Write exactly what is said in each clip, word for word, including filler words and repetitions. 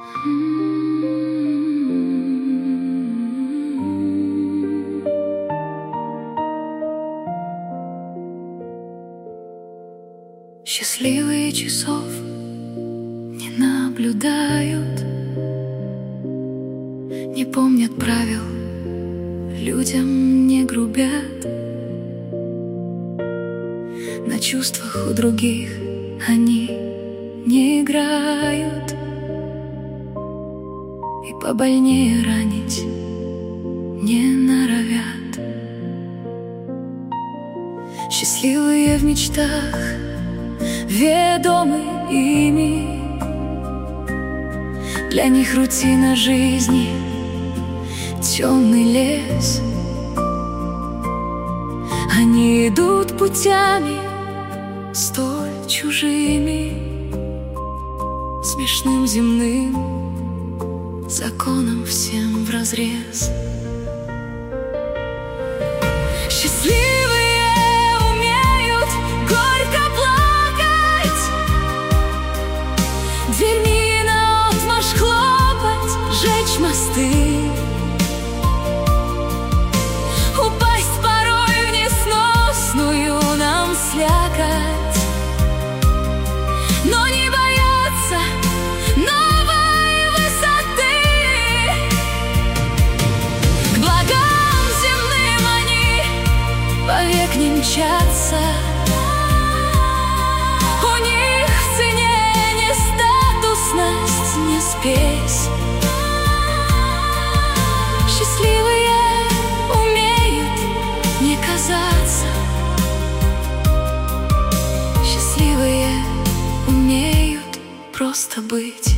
Счастливые часов не наблюдают, не помнят правил, людям не грубят. На чувствах у других они не играют, и побольнее ранить не норовят. Счастливые в мечтах, ведомы ими, для них рутина жизни — темный лес. Они идут путями столь чужими, смешным земным законом всем вразрез. Счастливые умеют горько плакать, дверьми наотмашь хлопать, жечь мосты, упасть порой в несносную нам слякоть, но не бояться новой высоты. К благам земным они вовек не мчатся, у них в цене не статусность, не спесь. Счастливые умеют не казаться, счастливые умеют просто быть.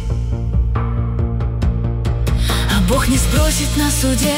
А Бог не спросит на суде,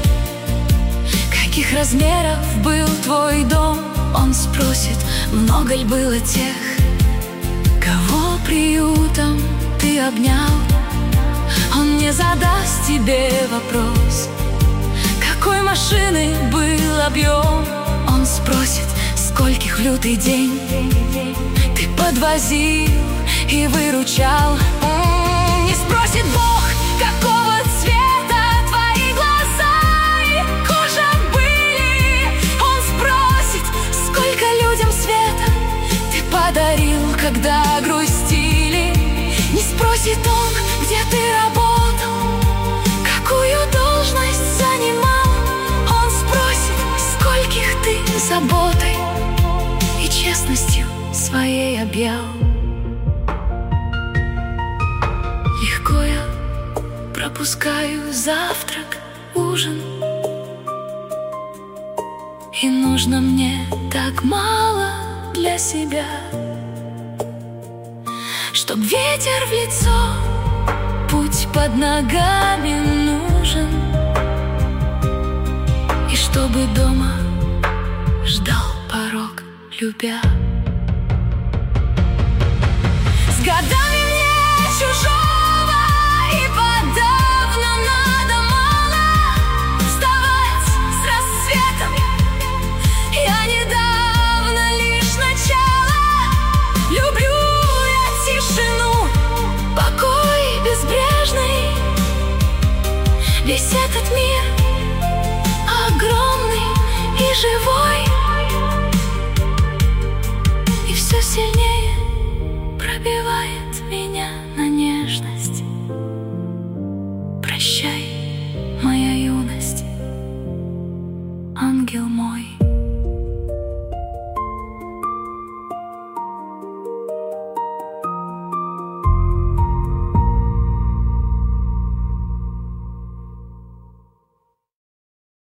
каких размеров был твой дом. Он спросит, много ли было тех, кого приютом ты обнял. Он не задаст тебе вопрос, какой машины был объем. Он спросит, скольких в лютый день ты подвозил и выручал. Не спросит Бог, какого цвета твои глаза и кожа были. Он спросит, сколько людям света ты подарил, когда грустили. Не спросит Он, где ты работал, какую должность занимал. Он спросит, скольких ты заботой и честностью своей объял. Легко я пропускаю завтрак, ужин, и нужно мне так мало для себя, чтоб ветер в лицо, путь под ногами нужен, и чтобы дома ждал порог, любя.